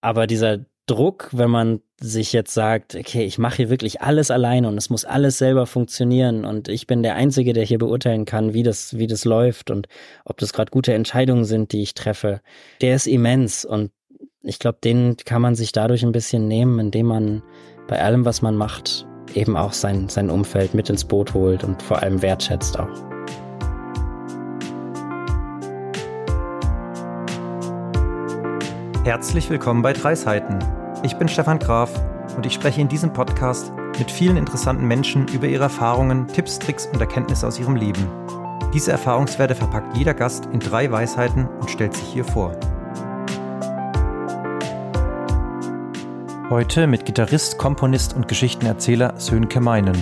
Aber dieser Druck, wenn man sich jetzt sagt, okay, ich mache hier wirklich alles alleine und es muss alles selber funktionieren und ich bin der Einzige, der hier beurteilen kann, wie das läuft und ob das gerade gute Entscheidungen sind, die ich treffe, der ist immens. Und ich glaube, den kann man sich dadurch ein bisschen nehmen, indem man bei allem, was man macht, eben auch sein Umfeld mit ins Boot holt und vor allem wertschätzt auch. Herzlich willkommen bei 3 Seiten. Ich bin Stefan Graf und ich spreche in diesem Podcast mit vielen interessanten Menschen über ihre Erfahrungen, Tipps, Tricks und Erkenntnisse aus ihrem Leben. Diese Erfahrungswerte verpackt jeder Gast in 3 Weisheiten und stellt sich hier vor. Heute mit Gitarrist, Komponist und Geschichtenerzähler Sönke Meinen.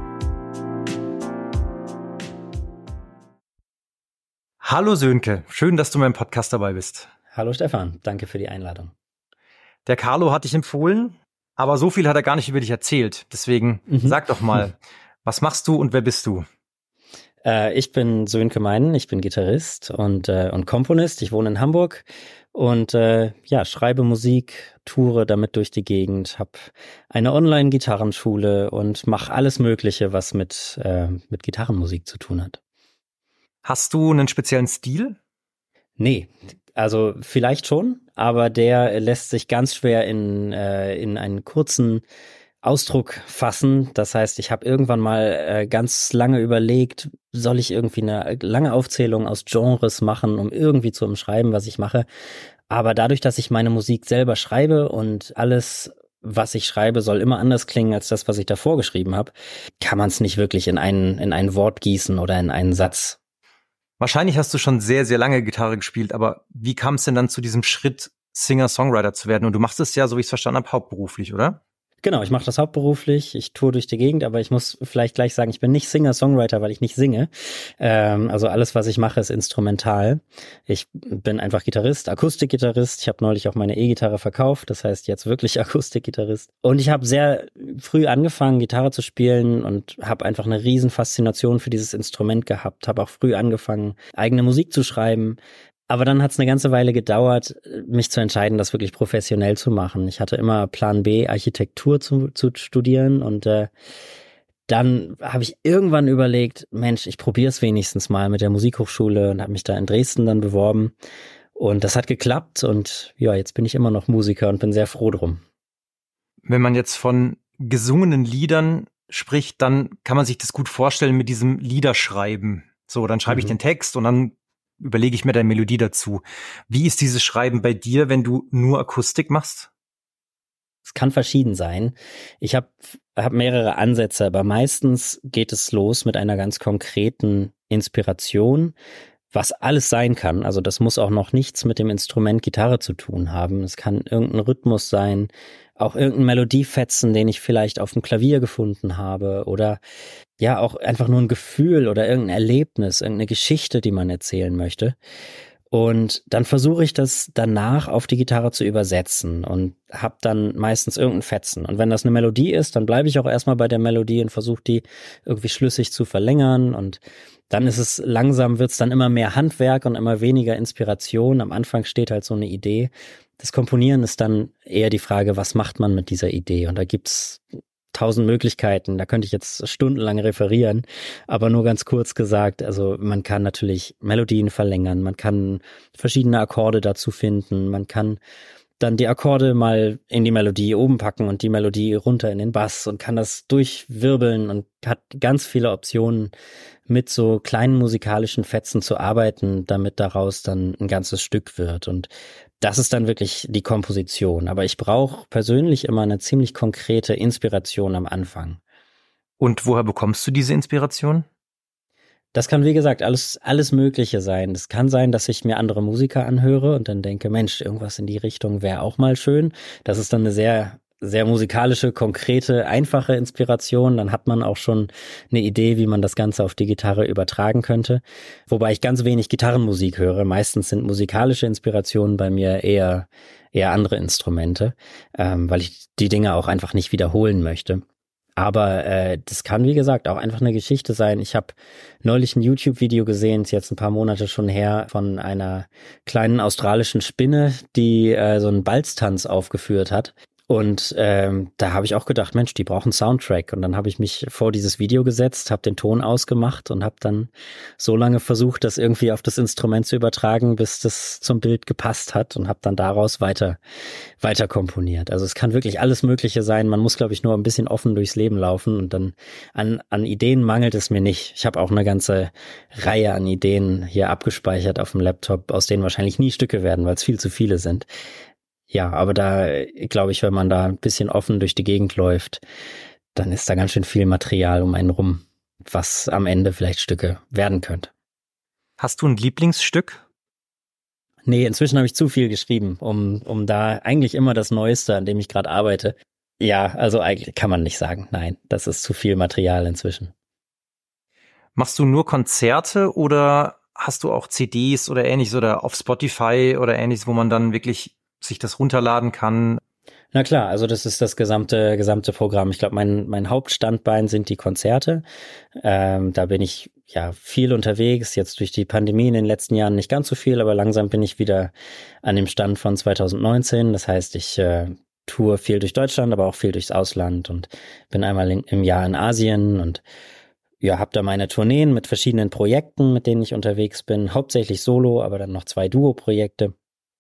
Hallo Sönke, schön, dass du in meinem Podcast dabei bist. Hallo Stefan, danke für die Einladung. Der Carlo hat dich empfohlen, aber so viel hat er gar nicht über dich erzählt. Deswegen sag doch mal, was machst du und wer bist du? Ich bin Sönke Meinen, ich bin Gitarrist und Komponist. Ich wohne in Hamburg und schreibe Musik, toure damit durch die Gegend, habe eine Online-Gitarrenschule und mache alles Mögliche, was mit Gitarrenmusik zu tun hat. Hast du einen speziellen Stil? Nee, also vielleicht schon, aber der lässt sich ganz schwer in einen kurzen Ausdruck fassen. Das heißt, ich habe irgendwann mal ganz lange überlegt, soll ich irgendwie eine lange Aufzählung aus Genres machen, um irgendwie zu umschreiben, was ich mache. Aber dadurch, dass ich meine Musik selber schreibe und alles, was ich schreibe, soll immer anders klingen als das, was ich davor geschrieben habe, kann man es nicht wirklich in ein Wort gießen oder in einen Satz. Wahrscheinlich hast du schon sehr, sehr lange Gitarre gespielt, aber wie kam es denn dann zu diesem Schritt, Singer-Songwriter zu werden? Und du machst es ja, so wie ich es verstanden habe, hauptberuflich, oder? Genau, ich mache das hauptberuflich, ich toure durch die Gegend, aber ich muss vielleicht gleich sagen, ich bin nicht Singer-Songwriter, weil ich nicht singe. Also alles, was ich mache, ist instrumental. Ich bin einfach Gitarrist, Akustikgitarrist. Ich habe neulich auch meine E-Gitarre verkauft, das heißt jetzt wirklich Akustikgitarrist. Und ich habe sehr früh angefangen, Gitarre zu spielen und habe einfach eine riesen Faszination für dieses Instrument gehabt. Habe auch früh angefangen, eigene Musik zu schreiben. Aber dann hat es eine ganze Weile gedauert, mich zu entscheiden, das wirklich professionell zu machen. Ich hatte immer Plan B, Architektur zu studieren und dann habe ich irgendwann überlegt, Mensch, ich probiere es wenigstens mal mit der Musikhochschule und habe mich da in Dresden dann beworben. Und das hat geklappt und ja, jetzt bin ich immer noch Musiker und bin sehr froh drum. Wenn man jetzt von gesungenen Liedern spricht, dann kann man sich das gut vorstellen mit diesem Liederschreiben. So, dann schreibe ich den Text und dann überlege ich mir deine Melodie dazu. Wie ist dieses Schreiben bei dir, wenn du nur Akustik machst? Es kann verschieden sein. Ich habe mehrere Ansätze, aber meistens geht es los mit einer ganz konkreten Inspiration, was alles sein kann. Also das muss auch noch nichts mit dem Instrument Gitarre zu tun haben. Es kann irgendein Rhythmus sein, auch irgendein Melodiefetzen, den ich vielleicht auf dem Klavier gefunden habe oder ja, auch einfach nur ein Gefühl oder irgendein Erlebnis, irgendeine Geschichte, die man erzählen möchte. Und dann versuche ich das danach auf die Gitarre zu übersetzen und habe dann meistens irgendeinen Fetzen. Und wenn das eine Melodie ist, dann bleibe ich auch erstmal bei der Melodie und versuche die irgendwie schlüssig zu verlängern. Und dann ist es langsam, wird's dann immer mehr Handwerk und immer weniger Inspiration. Am Anfang steht halt so eine Idee. Das Komponieren ist dann eher die Frage, was macht man mit dieser Idee? Und da gibt's 1000 Möglichkeiten, da könnte ich jetzt stundenlang referieren, aber nur ganz kurz gesagt, also man kann natürlich Melodien verlängern, man kann verschiedene Akkorde dazu finden, man kann dann die Akkorde mal in die Melodie oben packen und die Melodie runter in den Bass und kann das durchwirbeln und hat ganz viele Optionen, mit so kleinen musikalischen Fetzen zu arbeiten, damit daraus dann ein ganzes Stück wird. Und das ist dann wirklich die Komposition. Aber ich brauche persönlich immer eine ziemlich konkrete Inspiration am Anfang. Und woher bekommst du diese Inspiration? Das kann, wie gesagt, alles Mögliche sein. Es kann sein, dass ich mir andere Musiker anhöre und dann denke, Mensch, irgendwas in die Richtung wäre auch mal schön. Das ist dann eine sehr, sehr musikalische, konkrete, einfache Inspiration. Dann hat man auch schon eine Idee, wie man das Ganze auf die Gitarre übertragen könnte. Wobei ich ganz wenig Gitarrenmusik höre. Meistens sind musikalische Inspirationen bei mir eher andere Instrumente, weil ich die Dinge auch einfach nicht wiederholen möchte. Aber das kann, wie gesagt, auch einfach eine Geschichte sein. Ich habe neulich ein YouTube-Video gesehen, ist jetzt ein paar Monate schon her, von einer kleinen australischen Spinne, die so einen Balztanz aufgeführt hat. Und da habe ich auch gedacht, Mensch, die brauchen Soundtrack. Und dann habe ich mich vor dieses Video gesetzt, habe den Ton ausgemacht und habe dann so lange versucht, das irgendwie auf das Instrument zu übertragen, bis das zum Bild gepasst hat und habe dann daraus weiter komponiert. Also es kann wirklich alles Mögliche sein. Man muss, glaube ich, nur ein bisschen offen durchs Leben laufen und dann an Ideen mangelt es mir nicht. Ich habe auch eine ganze Reihe an Ideen hier abgespeichert auf dem Laptop, aus denen wahrscheinlich nie Stücke werden, weil es viel zu viele sind. Ja, aber da glaube ich, wenn man da ein bisschen offen durch die Gegend läuft, dann ist da ganz schön viel Material um einen rum, was am Ende vielleicht Stücke werden könnte. Hast du ein Lieblingsstück? Nee, inzwischen habe ich zu viel geschrieben, um da eigentlich immer das Neueste, an dem ich gerade arbeite. Ja, also eigentlich kann man nicht sagen. Nein, das ist zu viel Material inzwischen. Machst du nur Konzerte oder hast du auch CDs oder ähnliches oder auf Spotify oder ähnliches, wo man dann wirklich sich das runterladen kann? Na klar, also das ist das gesamte Programm. Ich glaube, mein Hauptstandbein sind die Konzerte. Da bin ich ja viel unterwegs. Jetzt durch die Pandemie in den letzten Jahren nicht ganz so viel, aber langsam bin ich wieder an dem Stand von 2019. Das heißt, ich tour viel durch Deutschland, aber auch viel durchs Ausland und bin einmal im Jahr in Asien und ja, habe da meine Tourneen mit verschiedenen Projekten, mit denen ich unterwegs bin. Hauptsächlich Solo, aber dann noch 2 Duo-Projekte.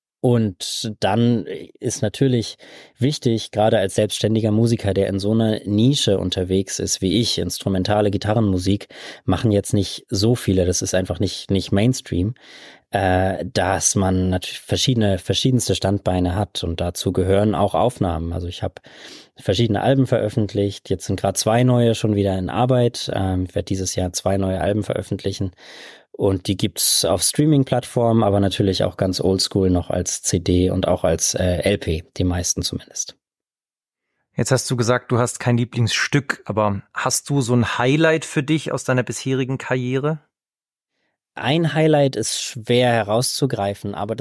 Und dann ist natürlich wichtig, gerade als selbstständiger Musiker, der in so einer Nische unterwegs ist wie ich, instrumentale Gitarrenmusik, machen jetzt nicht so viele, das ist einfach nicht Mainstream, dass man natürlich verschiedenste Standbeine hat und dazu gehören auch Aufnahmen. Also ich habe verschiedene Alben veröffentlicht, jetzt sind gerade 2 neue schon wieder in Arbeit, ich werde dieses Jahr 2 neue Alben veröffentlichen. Und die gibt's auf Streaming-Plattformen, aber natürlich auch ganz oldschool noch als CD und auch als LP, die meisten zumindest. Jetzt hast du gesagt, du hast kein Lieblingsstück, aber hast du so ein Highlight für dich aus deiner bisherigen Karriere? Ein Highlight ist schwer herauszugreifen, aber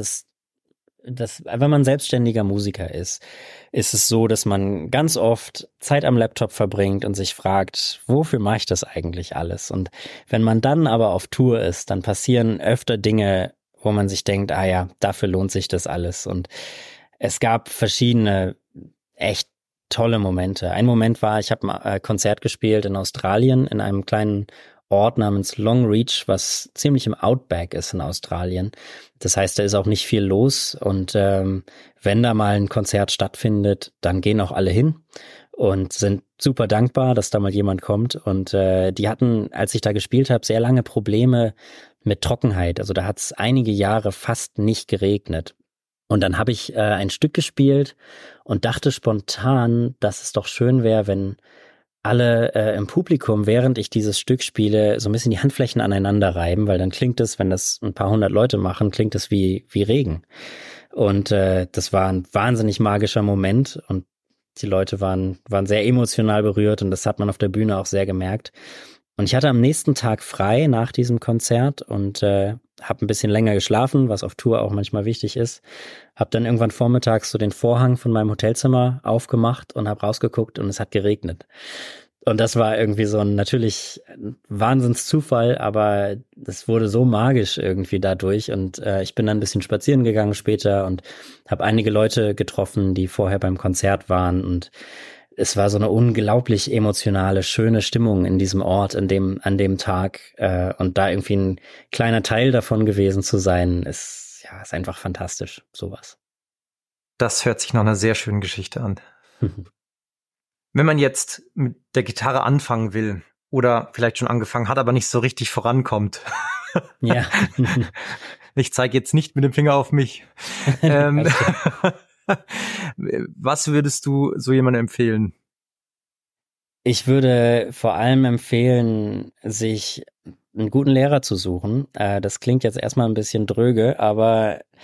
wenn man selbstständiger Musiker ist es so, dass man ganz oft Zeit am Laptop verbringt und sich fragt, wofür mache ich das eigentlich alles? Und wenn man dann aber auf Tour ist, dann passieren öfter Dinge, wo man sich denkt, ah ja, dafür lohnt sich das alles. Und es gab verschiedene echt tolle Momente. Ein Moment war, ich habe ein Konzert gespielt in Australien in einem kleinen Ort namens Longreach, was ziemlich im Outback ist in Australien. Das heißt, da ist auch nicht viel los und wenn da mal ein Konzert stattfindet, dann gehen auch alle hin und sind super dankbar, dass da mal jemand kommt. Und die hatten, als ich da gespielt habe, sehr lange Probleme mit Trockenheit. Also da hat es einige Jahre fast nicht geregnet. Und dann habe ich ein Stück gespielt und dachte spontan, dass es doch schön wäre, wenn alle im Publikum, während ich dieses Stück spiele, so ein bisschen die Handflächen aneinander reiben, weil dann klingt es, wenn das ein paar hundert Leute machen, klingt es wie Regen. Und das war ein wahnsinnig magischer Moment und die Leute waren sehr emotional berührt und das hat man auf der Bühne auch sehr gemerkt. Und ich hatte am nächsten Tag frei nach diesem Konzert und habe ein bisschen länger geschlafen, was auf Tour auch manchmal wichtig ist. Habe dann irgendwann vormittags so den Vorhang von meinem Hotelzimmer aufgemacht und habe rausgeguckt und es hat geregnet. Und das war irgendwie so ein natürlich Wahnsinnszufall, aber das wurde so magisch irgendwie dadurch. Und ich bin dann ein bisschen spazieren gegangen später und habe einige Leute getroffen, die vorher beim Konzert waren und es war so eine unglaublich emotionale, schöne Stimmung in diesem Ort, an dem Tag. Und da irgendwie ein kleiner Teil davon gewesen zu sein, ist einfach fantastisch, sowas. Das hört sich nach einer sehr schönen Geschichte an. Wenn man jetzt mit der Gitarre anfangen will oder vielleicht schon angefangen hat, aber nicht so richtig vorankommt. Ja. Ich zeige jetzt nicht mit dem Finger auf mich. Was würdest du so jemandem empfehlen? Ich würde vor allem empfehlen, sich einen guten Lehrer zu suchen. Das klingt jetzt erstmal ein bisschen dröge, aber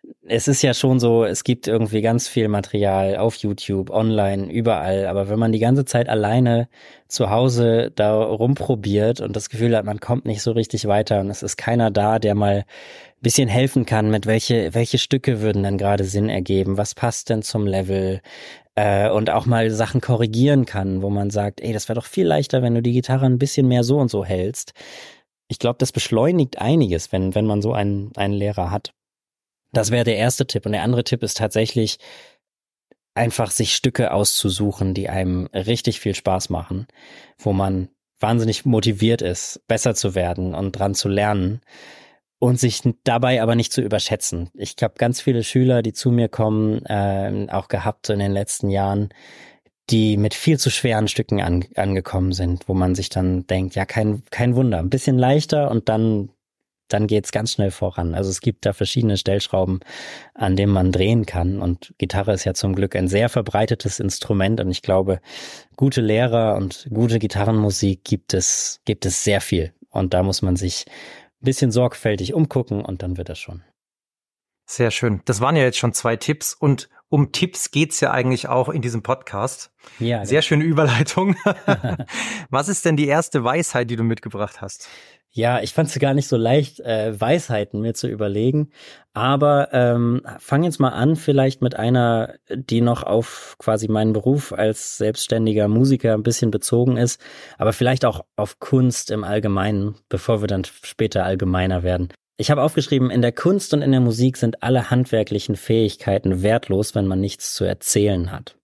Es ist ja schon so, es gibt irgendwie ganz viel Material auf YouTube, online, überall. Aber wenn man die ganze Zeit alleine zu Hause da rumprobiert und das Gefühl hat, man kommt nicht so richtig weiter und es ist keiner da, der mal ein bisschen helfen kann, mit welche Stücke würden denn gerade Sinn ergeben, was passt denn zum Level, und auch mal Sachen korrigieren kann, wo man sagt, ey, das wäre doch viel leichter, wenn du die Gitarre ein bisschen mehr so und so hältst. Ich glaube, das beschleunigt einiges, wenn man so einen Lehrer hat. Das wäre der erste Tipp. Und der andere Tipp ist tatsächlich einfach sich Stücke auszusuchen, die einem richtig viel Spaß machen, wo man wahnsinnig motiviert ist, besser zu werden und dran zu lernen und sich dabei aber nicht zu überschätzen. Ich habe ganz viele Schüler, die zu mir kommen, auch gehabt in den letzten Jahren, die mit viel zu schweren Stücken angekommen sind, wo man sich dann denkt, ja, kein Wunder, ein bisschen leichter und dann geht's ganz schnell voran. Also es gibt da verschiedene Stellschrauben, an denen man drehen kann. Und Gitarre ist ja zum Glück ein sehr verbreitetes Instrument. Und ich glaube, gute Lehrer und gute Gitarrenmusik gibt es sehr viel. Und da muss man sich ein bisschen sorgfältig umgucken und dann wird das schon. Sehr schön. Das waren ja jetzt schon 2 Tipps und um Tipps geht's ja eigentlich auch in diesem Podcast. Ja, sehr schöne Überleitung. Was ist denn die erste Weisheit, die du mitgebracht hast? Ja, ich fand es gar nicht so leicht, Weisheiten mir zu überlegen. Aber fang jetzt mal an, vielleicht mit einer, die noch auf quasi meinen Beruf als selbstständiger Musiker ein bisschen bezogen ist, aber vielleicht auch auf Kunst im Allgemeinen, bevor wir dann später allgemeiner werden. Ich habe aufgeschrieben, in der Kunst und in der Musik sind alle handwerklichen Fähigkeiten wertlos, wenn man nichts zu erzählen hat.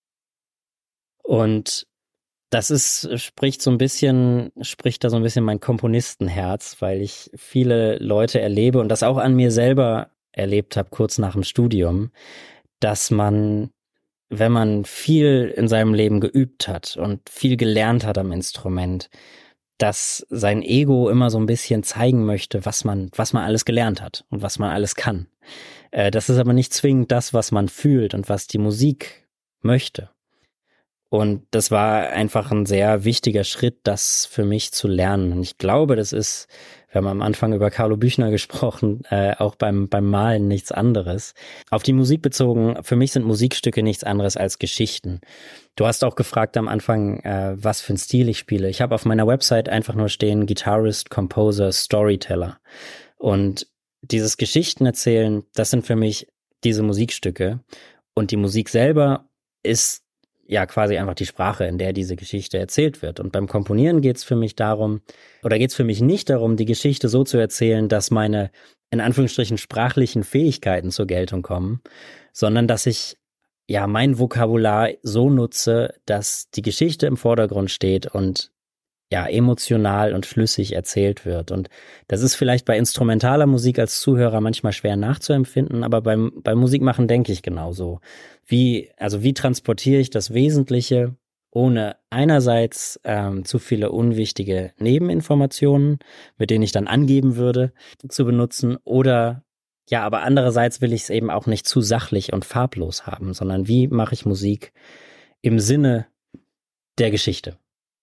Und das spricht da so ein bisschen mein Komponistenherz, weil ich viele Leute erlebe und das auch an mir selber erlebt habe, kurz nach dem Studium, dass man, wenn man viel in seinem Leben geübt hat und viel gelernt hat am Instrument, dass sein Ego immer so ein bisschen zeigen möchte, was man alles gelernt hat und was man alles kann. Das ist aber nicht zwingend das, was man fühlt und was die Musik möchte. Und das war einfach ein sehr wichtiger Schritt, das für mich zu lernen. Und ich glaube, das ist, wir haben am Anfang über Carlo Büchner gesprochen, auch beim Malen nichts anderes. Auf die Musik bezogen, für mich sind Musikstücke nichts anderes als Geschichten. Du hast auch gefragt am Anfang, was für ein Stil ich spiele. Ich habe auf meiner Website einfach nur stehen Guitarist, Composer, Storyteller. Und dieses Geschichten erzählen, das sind für mich diese Musikstücke. Und die Musik selber ist ja quasi einfach die Sprache, in der diese Geschichte erzählt wird. Und beim Komponieren geht's für mich nicht darum, die Geschichte so zu erzählen, dass meine, in Anführungsstrichen, sprachlichen Fähigkeiten zur Geltung kommen, sondern dass ich ja mein Vokabular so nutze, dass die Geschichte im Vordergrund steht und ja emotional und schlüssig erzählt wird. Und das ist vielleicht bei instrumentaler Musik als Zuhörer manchmal schwer nachzuempfinden, aber beim Musikmachen denke ich genauso. Wie transportiere ich das Wesentliche, ohne einerseits zu viele unwichtige Nebeninformationen, mit denen ich dann angeben würde, zu benutzen, oder ja, aber andererseits will ich es eben auch nicht zu sachlich und farblos haben, sondern wie mache ich Musik im Sinne der Geschichte?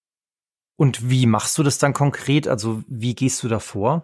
Und wie machst du das dann konkret? Also wie gehst du da vor?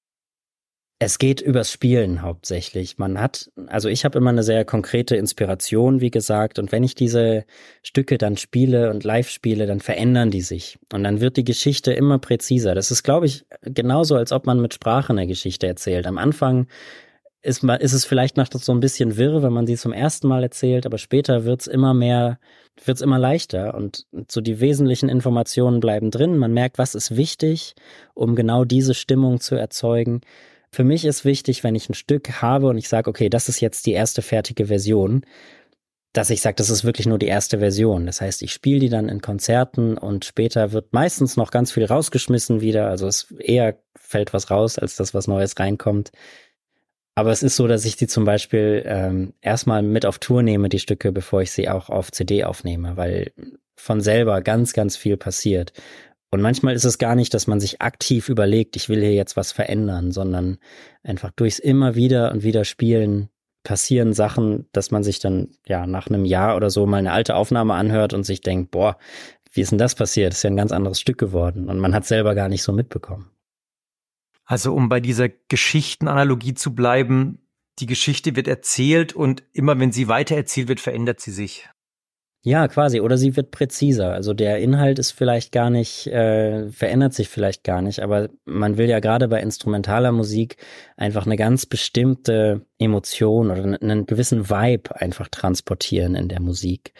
Es geht übers Spielen hauptsächlich. Ich habe immer eine sehr konkrete Inspiration, wie gesagt, und wenn ich diese Stücke dann spiele und live spiele, dann verändern die sich. Und dann wird die Geschichte immer präziser. Das ist, glaube ich, genauso, als ob man mit Sprache eine Geschichte erzählt. Am Anfang ist es vielleicht noch so ein bisschen wirr, wenn man sie zum ersten Mal erzählt, aber später wird's immer leichter und so die wesentlichen Informationen bleiben drin. Man merkt, was ist wichtig, um genau diese Stimmung zu erzeugen. Für mich ist wichtig, wenn ich ein Stück habe und ich sage, okay, das ist jetzt die erste fertige Version, dass ich sage, das ist wirklich nur die erste Version. Das heißt, ich spiele die dann in Konzerten und später wird meistens noch ganz viel rausgeschmissen wieder. Also es eher fällt was raus, als dass was Neues reinkommt. Aber es ist so, dass ich die zum Beispiel erstmal mit auf Tour nehme, die Stücke, bevor ich sie auch auf CD aufnehme, weil von selber ganz, ganz viel passiert. Und manchmal ist es gar nicht, dass man sich aktiv überlegt, ich will hier jetzt was verändern, sondern einfach durchs immer wieder und wieder Spielen passieren Sachen, dass man sich dann ja nach einem Jahr oder so mal eine alte Aufnahme anhört und sich denkt, boah, wie ist denn das passiert? Das ist ja ein ganz anderes Stück geworden und man hat es selber gar nicht so mitbekommen. Also um bei dieser Geschichtenanalogie zu bleiben, die Geschichte wird erzählt und immer wenn sie weitererzählt wird, verändert sie sich. Ja, quasi. Oder sie wird präziser. Also der Inhalt ist vielleicht gar nicht, verändert sich vielleicht gar nicht, aber man will ja gerade bei instrumentaler Musik einfach eine ganz bestimmte Emotion oder einen gewissen Vibe einfach transportieren in der Musik.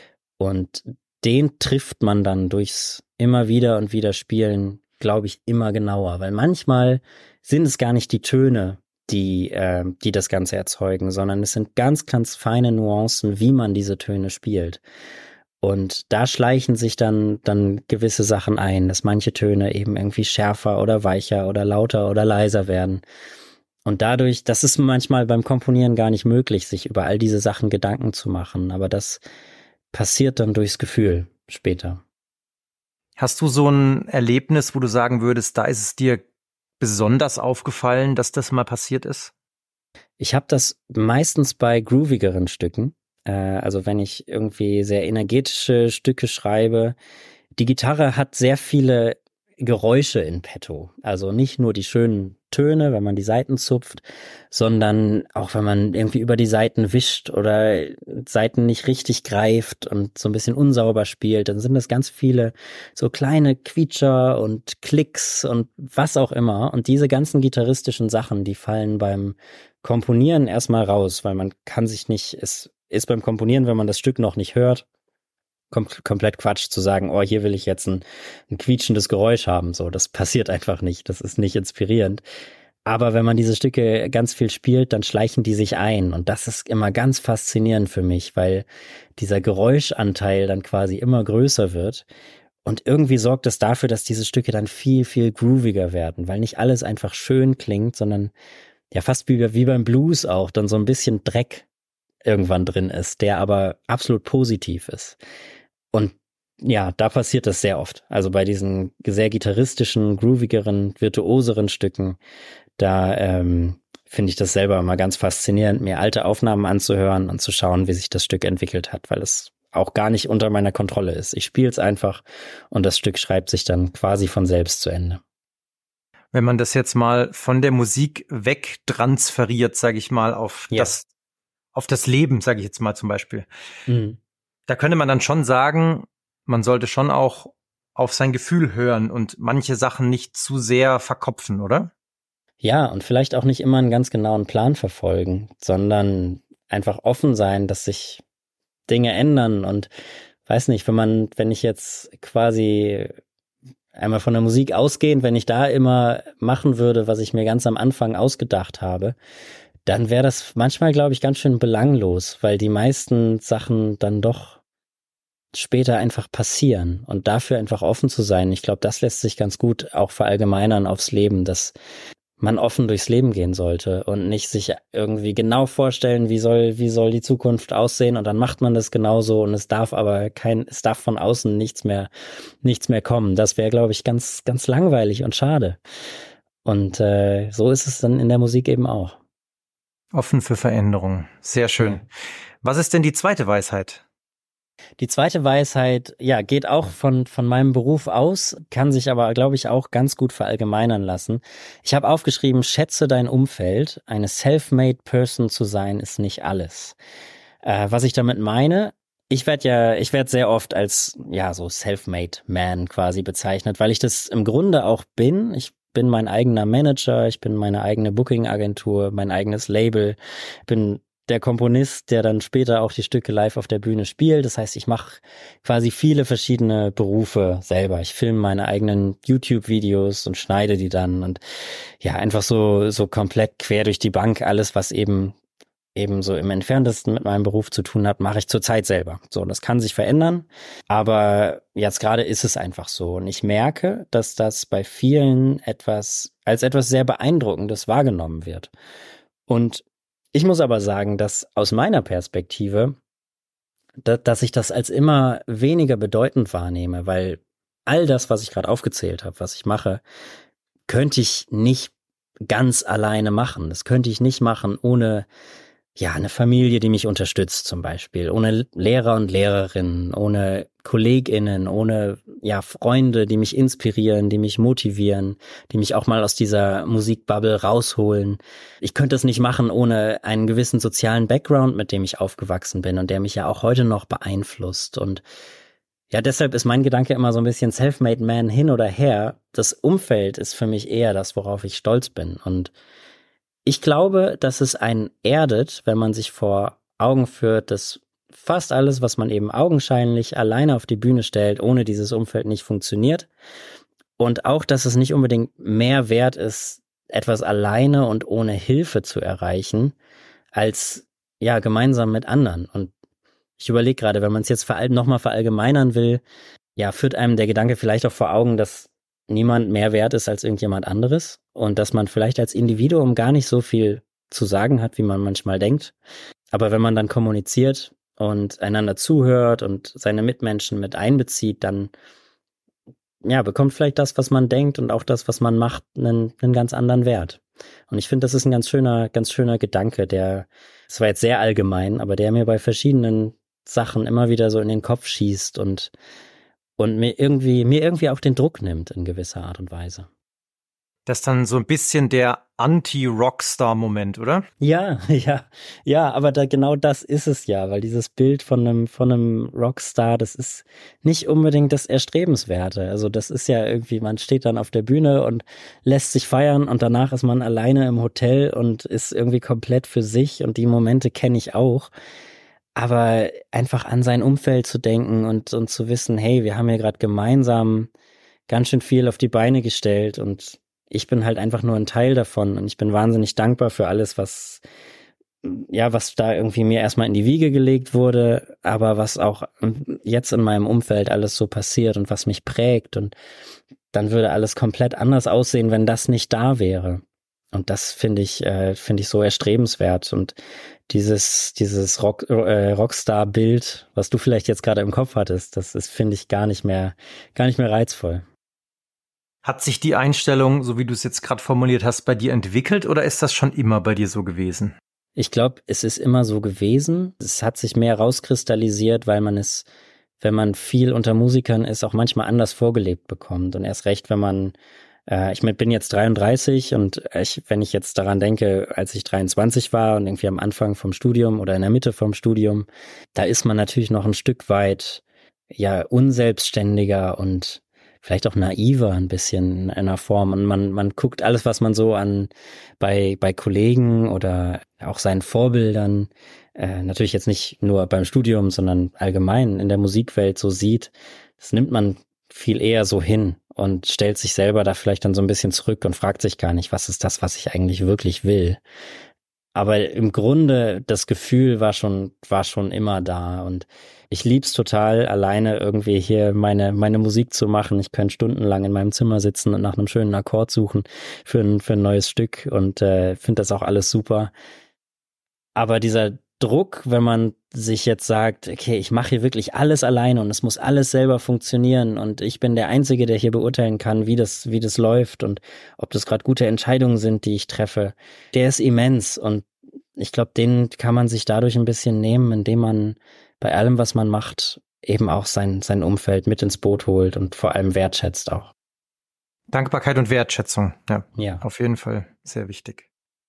Und den trifft man dann durchs immer wieder und wieder Spielen, glaube ich, immer genauer. Weil manchmal sind es gar nicht die Töne, die das Ganze erzeugen, sondern es sind ganz, ganz feine Nuancen, wie man diese Töne spielt. Und da schleichen sich dann gewisse Sachen ein, dass manche Töne eben irgendwie schärfer oder weicher oder lauter oder leiser werden. Und dadurch, das ist manchmal beim Komponieren gar nicht möglich, sich über all diese Sachen Gedanken zu machen. Aber das passiert dann durchs Gefühl später. Hast du so ein Erlebnis, wo du sagen würdest, da ist es dir besonders aufgefallen, dass das mal passiert ist? Ich habe das meistens bei groovigeren Stücken. Also wenn ich irgendwie sehr energetische Stücke schreibe. Die Gitarre hat sehr viele Geräusche in petto. Also nicht nur die schönen Töne, wenn man die Saiten zupft, sondern auch wenn man irgendwie über die Saiten wischt oder Saiten nicht richtig greift und so ein bisschen unsauber spielt, dann sind das ganz viele so kleine Quietscher und Klicks und was auch immer. Und diese ganzen gitarristischen Sachen, die fallen beim Komponieren erstmal raus, weil man kann sich nicht, es ist beim Komponieren, wenn man das Stück noch nicht hört, komplett Quatsch zu sagen, oh, hier will ich jetzt ein quietschendes Geräusch haben. So, das passiert einfach nicht. Das ist nicht inspirierend. Aber wenn man diese Stücke ganz viel spielt, dann schleichen die sich ein. Und das ist immer ganz faszinierend für mich, weil dieser Geräuschanteil dann quasi immer größer wird. Und irgendwie sorgt es dafür, dass diese Stücke dann viel, viel grooviger werden, weil nicht alles einfach schön klingt, sondern ja fast wie beim Blues auch, dann so ein bisschen Dreck irgendwann drin ist, der aber absolut positiv ist. Und ja, da passiert das sehr oft. Also bei diesen sehr gitarristischen, groovigeren, virtuoseren Stücken, da finde ich das selber immer ganz faszinierend, mir alte Aufnahmen anzuhören und zu schauen, wie sich das Stück entwickelt hat, weil es auch gar nicht unter meiner Kontrolle ist. Ich spiele es einfach und das Stück schreibt sich dann quasi von selbst zu Ende. Wenn man das jetzt mal von der Musik wegtransferiert, sage ich mal, auf das Leben, sage ich jetzt mal zum Beispiel. Mhm. Da könnte man dann schon sagen, man sollte schon auch auf sein Gefühl hören und manche Sachen nicht zu sehr verkopfen, oder? Ja, und vielleicht auch nicht immer einen ganz genauen Plan verfolgen, sondern einfach offen sein, dass sich Dinge ändern und weiß nicht, wenn ich jetzt quasi einmal von der Musik ausgehend, wenn ich da immer machen würde, was ich mir ganz am Anfang ausgedacht habe, dann wäre das manchmal, glaube ich, ganz schön belanglos, weil die meisten Sachen dann doch später einfach passieren und dafür einfach offen zu sein. Ich glaube, das lässt sich ganz gut auch verallgemeinern aufs Leben, dass man offen durchs Leben gehen sollte und nicht sich irgendwie genau vorstellen, wie soll die Zukunft aussehen und dann macht man das genauso und es darf von außen nichts mehr kommen. Das wäre, glaube ich, ganz, ganz langweilig und schade. Und so ist es dann in der Musik eben auch. Offen für Veränderung. Sehr schön. Was ist denn die zweite Weisheit? Die zweite Weisheit, ja, geht auch von meinem Beruf aus, kann sich aber, glaube ich, auch ganz gut verallgemeinern lassen. Ich habe aufgeschrieben, schätze dein Umfeld. Eine self-made Person zu sein, ist nicht alles. Was ich damit meine, ich werde sehr oft als, ja, so self-made Man quasi bezeichnet, weil ich das im Grunde auch bin. Ich bin mein eigener Manager, ich bin meine eigene Booking-Agentur, mein eigenes Label, bin der Komponist, der dann später auch die Stücke live auf der Bühne spielt. Das heißt, ich mache quasi viele verschiedene Berufe selber. Ich filme meine eigenen YouTube-Videos und schneide die dann und ja, einfach so komplett quer durch die Bank alles, was eben so im Entferntesten mit meinem Beruf zu tun hat, mache ich zurzeit selber. So, das kann sich verändern, aber jetzt gerade ist es einfach so. Und ich merke, dass das bei vielen als etwas sehr Beeindruckendes wahrgenommen wird. Und ich muss aber sagen, dass aus meiner Perspektive, dass ich das als immer weniger bedeutend wahrnehme, weil all das, was ich gerade aufgezählt habe, was ich mache, könnte ich nicht ganz alleine machen. Das könnte ich nicht machen, ohne ja, eine Familie, die mich unterstützt zum Beispiel, ohne Lehrer und Lehrerinnen, ohne KollegInnen, ohne, ja, Freunde, die mich inspirieren, die mich motivieren, die mich auch mal aus dieser Musikbubble rausholen. Ich könnte es nicht machen ohne einen gewissen sozialen Background, mit dem ich aufgewachsen bin und der mich ja auch heute noch beeinflusst. Und ja, deshalb ist mein Gedanke immer so ein bisschen Self-Made Man hin oder her. Das Umfeld ist für mich eher das, worauf ich stolz bin. Und ich glaube, dass es einen erdet, wenn man sich vor Augen führt, dass fast alles, was man eben augenscheinlich alleine auf die Bühne stellt, ohne dieses Umfeld nicht funktioniert. Und auch, dass es nicht unbedingt mehr wert ist, etwas alleine und ohne Hilfe zu erreichen, als ja gemeinsam mit anderen. Und ich überlege gerade, wenn man es jetzt nochmal verallgemeinern will, ja, führt einem der Gedanke vielleicht auch vor Augen, dass niemand mehr wert ist als irgendjemand anderes und dass man vielleicht als Individuum gar nicht so viel zu sagen hat, wie man manchmal denkt. Aber wenn man dann kommuniziert und einander zuhört und seine Mitmenschen mit einbezieht, dann ja, bekommt vielleicht das, was man denkt und auch das, was man macht, einen ganz anderen Wert. Und ich finde, das ist ein ganz schöner Gedanke, das war jetzt sehr allgemein, aber der mir bei verschiedenen Sachen immer wieder so in den Kopf schießt und mir irgendwie auch den Druck nimmt in gewisser Art und Weise. Das ist dann so ein bisschen der Anti-Rockstar-Moment, oder? Ja, aber genau das ist es ja, weil dieses Bild von einem Rockstar, das ist nicht unbedingt das Erstrebenswerte. Also das ist ja irgendwie, man steht dann auf der Bühne und lässt sich feiern und danach ist man alleine im Hotel und ist irgendwie komplett für sich und die Momente kenne ich auch. Aber einfach an sein Umfeld zu denken und zu wissen, hey, wir haben hier gerade gemeinsam ganz schön viel auf die Beine gestellt und ich bin halt einfach nur ein Teil davon und ich bin wahnsinnig dankbar für alles, was da irgendwie mir erstmal in die Wiege gelegt wurde, aber was auch jetzt in meinem Umfeld alles so passiert und was mich prägt und dann würde alles komplett anders aussehen, wenn das nicht da wäre. Und das finde ich so erstrebenswert und dieses Rockstar-Bild, was du vielleicht jetzt gerade im Kopf hattest, das ist, finde ich, gar nicht mehr reizvoll. Hat sich die Einstellung, so wie du es jetzt gerade formuliert hast, bei dir entwickelt oder ist das schon immer bei dir so gewesen? Ich glaube, es ist immer so gewesen. Es hat sich mehr rauskristallisiert, weil man es, wenn man viel unter Musikern ist, auch manchmal anders vorgelebt bekommt. Und erst recht, wenn man, ich bin jetzt 33 und wenn ich jetzt daran denke, als ich 23 war und irgendwie am Anfang vom Studium oder in der Mitte vom Studium, da ist man natürlich noch ein Stück weit, ja, unselbstständiger und vielleicht auch naiver ein bisschen in einer Form. Und man guckt alles, was man so bei Kollegen oder auch seinen Vorbildern, natürlich jetzt nicht nur beim Studium, sondern allgemein in der Musikwelt so sieht, das nimmt man viel eher so hin und stellt sich selber da vielleicht dann so ein bisschen zurück und fragt sich gar nicht, was ist das, was ich eigentlich wirklich will. Aber im Grunde, das Gefühl war schon immer da und ich lieb's total, alleine irgendwie hier meine Musik zu machen. Ich kann stundenlang in meinem Zimmer sitzen und nach einem schönen Akkord suchen für ein neues Stück und finde das auch alles super. Aber dieser Druck, wenn man sich jetzt sagt, okay, ich mache hier wirklich alles alleine und es muss alles selber funktionieren und ich bin der Einzige, der hier beurteilen kann, wie das läuft und ob das gerade gute Entscheidungen sind, die ich treffe, der ist immens und ich glaube, den kann man sich dadurch ein bisschen nehmen, indem man bei allem, was man macht, eben auch sein Umfeld mit ins Boot holt und vor allem wertschätzt auch. Dankbarkeit und Wertschätzung, ja. Auf jeden Fall sehr wichtig.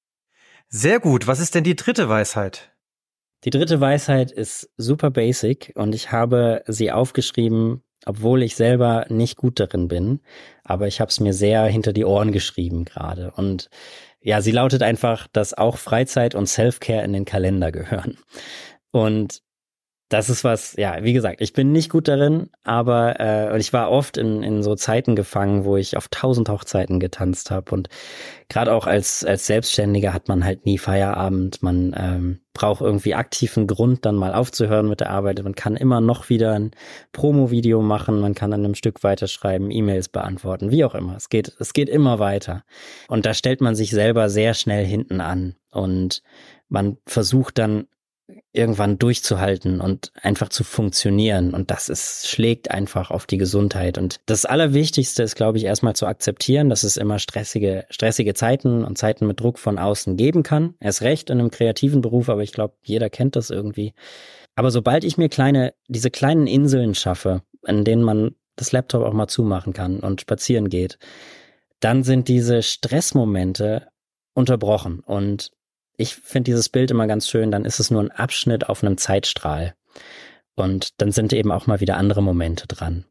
Sehr gut, was ist denn die dritte Weisheit? Die dritte Weisheit ist super basic und ich habe sie aufgeschrieben, obwohl ich selber nicht gut darin bin, aber ich habe es mir sehr hinter die Ohren geschrieben gerade. Und ja, sie lautet einfach, dass auch Freizeit und Self-Care in den Kalender gehören. Und das ist was, ja, wie gesagt, ich bin nicht gut darin, aber ich war oft in so Zeiten gefangen, wo ich auf 1000 Hochzeiten getanzt habe und gerade auch als Selbstständiger hat man halt nie Feierabend, man braucht irgendwie aktiven Grund, dann mal aufzuhören mit der Arbeit, man kann immer noch wieder ein Promo-Video machen, man kann an einem Stück weiterschreiben, E-Mails beantworten, wie auch immer, es geht immer weiter und da stellt man sich selber sehr schnell hinten an und man versucht dann irgendwann durchzuhalten und einfach zu funktionieren. Und schlägt einfach auf die Gesundheit. Und das Allerwichtigste ist, glaube ich, erstmal zu akzeptieren, dass es immer stressige Zeiten und Zeiten mit Druck von außen geben kann. Erst recht in einem kreativen Beruf, aber ich glaube, jeder kennt das irgendwie. Aber sobald ich mir diese kleinen Inseln schaffe, in denen man das Laptop auch mal zumachen kann und spazieren geht, dann sind diese Stressmomente unterbrochen. Und ich finde dieses Bild immer ganz schön, dann ist es nur ein Abschnitt auf einem Zeitstrahl. Und dann sind eben auch mal wieder andere Momente dran.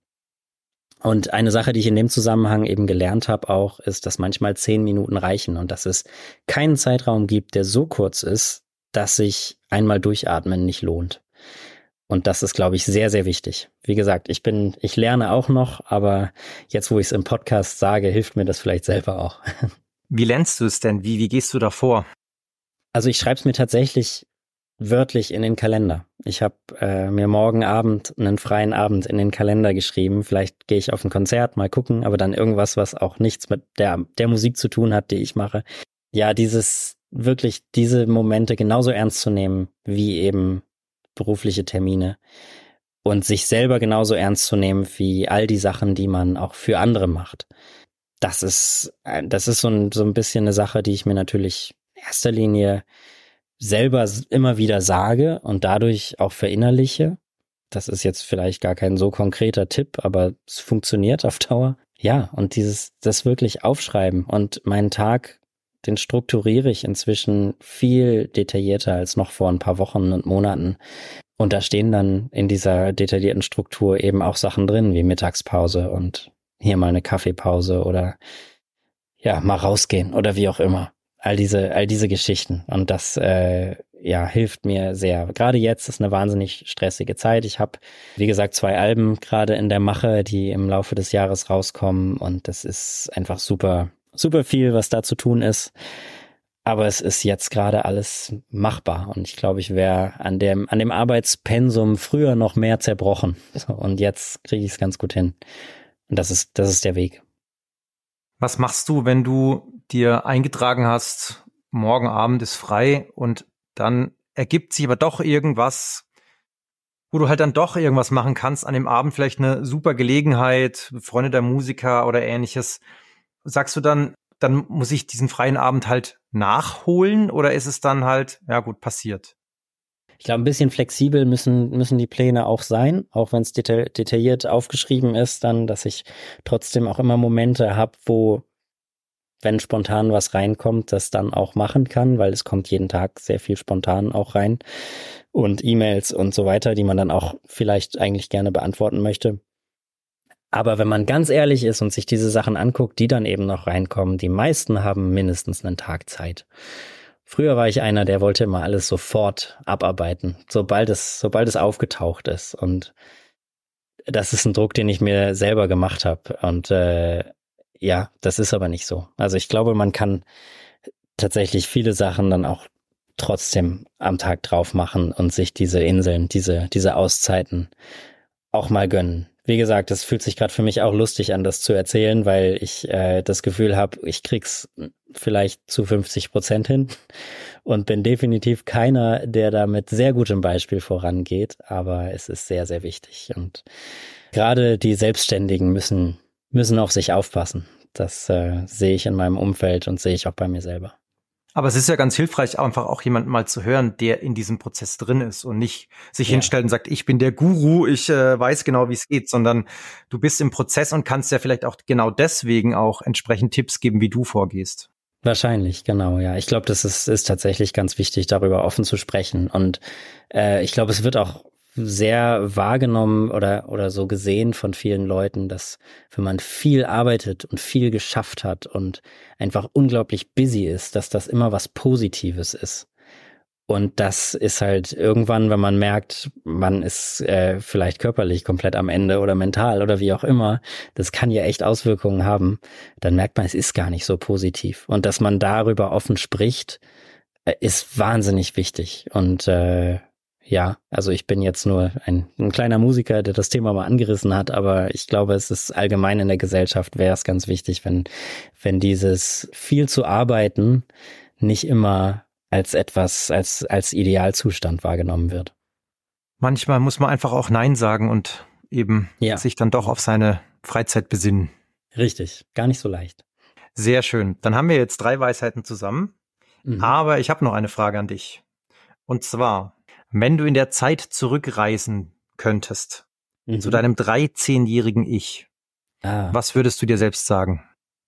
Und eine Sache, die ich in dem Zusammenhang eben gelernt habe auch, ist, dass manchmal 10 Minuten reichen und dass es keinen Zeitraum gibt, der so kurz ist, dass sich einmal durchatmen nicht lohnt. Und das ist, glaube ich, sehr, sehr wichtig. Wie gesagt, ich lerne auch noch, aber jetzt, wo ich es im Podcast sage, hilft mir das vielleicht selber auch. Wie lernst du es denn? Wie gehst du da vor? Also ich schreibe es mir tatsächlich wörtlich in den Kalender. Ich habe mir morgen Abend einen freien Abend in den Kalender geschrieben. Vielleicht gehe ich auf ein Konzert, mal gucken, aber dann irgendwas, was auch nichts mit der Musik zu tun hat, die ich mache. Ja, wirklich diese Momente genauso ernst zu nehmen, wie eben berufliche Termine und sich selber genauso ernst zu nehmen, wie all die Sachen, die man auch für andere macht. Das ist so ein bisschen eine Sache, die ich mir natürlich in erster Linie selber immer wieder sage und dadurch auch verinnerliche. Das ist jetzt vielleicht gar kein so konkreter Tipp, aber es funktioniert auf Dauer. Ja, und das wirklich aufschreiben und meinen Tag, den strukturiere ich inzwischen viel detaillierter als noch vor ein paar Wochen und Monaten. Und da stehen dann in dieser detaillierten Struktur eben auch Sachen drin, wie Mittagspause und hier mal eine Kaffeepause oder ja, mal rausgehen oder wie auch immer. All diese Geschichten. Und das hilft mir sehr. Gerade jetzt ist eine wahnsinnig stressige Zeit. Ich habe, wie gesagt, 2 Alben gerade in der Mache, die im Laufe des Jahres rauskommen. Und das ist einfach super, super viel, was da zu tun ist. Aber es ist jetzt gerade alles machbar. Und ich glaube, ich wäre an dem Arbeitspensum früher noch mehr zerbrochen. Und jetzt kriege ich es ganz gut hin. Und das ist der Weg. Was machst du, wenn du dir eingetragen hast, morgen Abend ist frei und dann ergibt sich aber doch irgendwas, wo du halt dann doch irgendwas machen kannst, an dem Abend vielleicht eine super Gelegenheit, Freunde der Musiker oder ähnliches. Sagst du dann muss ich diesen freien Abend halt nachholen oder ist es dann halt, ja gut, passiert? Ich glaube, ein bisschen flexibel müssen die Pläne auch sein, auch wenn es detailliert aufgeschrieben ist, dann, dass ich trotzdem auch immer Momente habe, wo, wenn spontan was reinkommt, das dann auch machen kann, weil es kommt jeden Tag sehr viel spontan auch rein und E-Mails und so weiter, die man dann auch vielleicht eigentlich gerne beantworten möchte. Aber wenn man ganz ehrlich ist und sich diese Sachen anguckt, die dann eben noch reinkommen, die meisten haben mindestens einen Tag Zeit. Früher war ich einer, der wollte immer alles sofort abarbeiten, sobald es aufgetaucht ist. Und das ist ein Druck, den ich mir selber gemacht habe. Und das ist aber nicht so. Also ich glaube, man kann tatsächlich viele Sachen dann auch trotzdem am Tag drauf machen und sich diese Inseln, diese Auszeiten auch mal gönnen. Wie gesagt, es fühlt sich gerade für mich auch lustig an, das zu erzählen, weil ich das Gefühl habe, ich krieg's vielleicht zu 50% hin und bin definitiv keiner, der da mit sehr gutem Beispiel vorangeht, aber es ist sehr, sehr wichtig und gerade die Selbstständigen müssen auf sich aufpassen. Das sehe ich in meinem Umfeld und sehe ich auch bei mir selber. Aber es ist ja ganz hilfreich, einfach auch jemanden mal zu hören, der in diesem Prozess drin ist und nicht sich hinstellt und sagt, ich bin der Guru, ich weiß genau, wie es geht, sondern du bist im Prozess und kannst ja vielleicht auch genau deswegen auch entsprechend Tipps geben, wie du vorgehst. Wahrscheinlich, genau, ja. Ich glaube, das ist tatsächlich ganz wichtig, darüber offen zu sprechen. Und ich glaube, es wird auch sehr wahrgenommen oder so gesehen von vielen Leuten, dass wenn man viel arbeitet und viel geschafft hat und einfach unglaublich busy ist, dass das immer was Positives ist. Und das ist halt irgendwann, wenn man merkt, man ist vielleicht körperlich komplett am Ende oder mental oder wie auch immer, das kann ja echt Auswirkungen haben, dann merkt man, es ist gar nicht so positiv. Und dass man darüber offen spricht, ist wahnsinnig wichtig. Und also ich bin jetzt nur ein kleiner Musiker, der das Thema mal angerissen hat, aber ich glaube, es ist allgemein in der Gesellschaft, wäre es ganz wichtig, wenn dieses viel zu arbeiten nicht immer als etwas, als Idealzustand wahrgenommen wird. Manchmal muss man einfach auch Nein sagen und eben sich dann doch auf seine Freizeit besinnen. Richtig, gar nicht so leicht. Sehr schön. Dann haben wir jetzt 3 Weisheiten zusammen. Aber ich habe noch eine Frage an dich. Und zwar, wenn du in der Zeit zurückreisen könntest, zu deinem 13-jährigen Ich, was würdest du dir selbst sagen?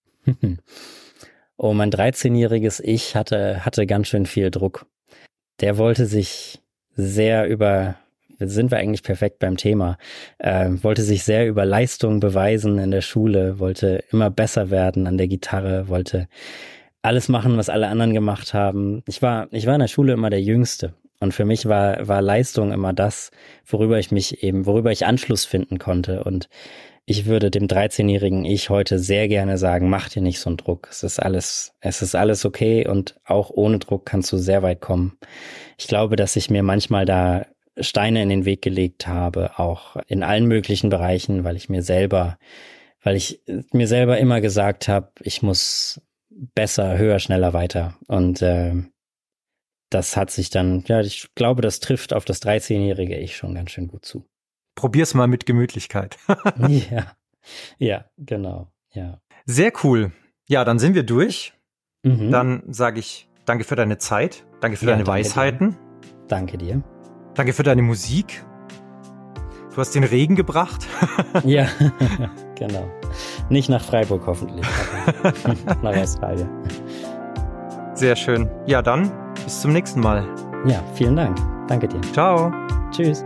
Oh, mein 13-jähriges Ich hatte ganz schön viel Druck. Der wollte sich sind wir eigentlich perfekt beim Thema, wollte sich sehr über Leistung beweisen in der Schule, wollte immer besser werden an der Gitarre, wollte alles machen, was alle anderen gemacht haben. Ich war in der Schule immer der Jüngste. Und für mich war Leistung immer das, worüber ich Anschluss finden konnte. Und ich würde dem 13-jährigen Ich heute sehr gerne sagen, mach dir nicht so einen Druck. Es ist alles okay und auch ohne Druck kannst du sehr weit kommen. Ich glaube, dass ich mir manchmal da Steine in den Weg gelegt habe, auch in allen möglichen Bereichen, weil ich mir selber immer gesagt habe, ich muss besser, höher, schneller, weiter. Und das hat sich dann, ich glaube, das trifft auf das 13-jährige Ich schon ganz schön gut zu. Probier's mal mit Gemütlichkeit. Ja, genau, ja. Sehr cool. Ja, dann sind wir durch. Dann sage ich danke für deine Zeit, danke für deine Weisheiten. Danke dir. Danke für deine Musik. Du hast den Regen gebracht. Ja, genau. Nicht nach Freiburg hoffentlich, aber nach Australien. Sehr schön. Ja, dann bis zum nächsten Mal. Ja, vielen Dank. Danke dir. Ciao. Tschüss.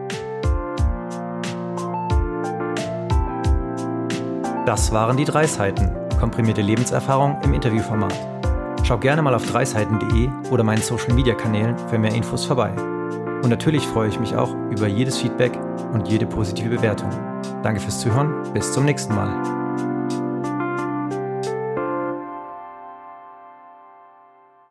Das waren die 3 Seiten. Komprimierte Lebenserfahrung im Interviewformat. Schau gerne mal auf 3seiten.de oder meinen Social-Media-Kanälen für mehr Infos vorbei. Und natürlich freue ich mich auch über jedes Feedback und jede positive Bewertung. Danke fürs Zuhören. Bis zum nächsten Mal.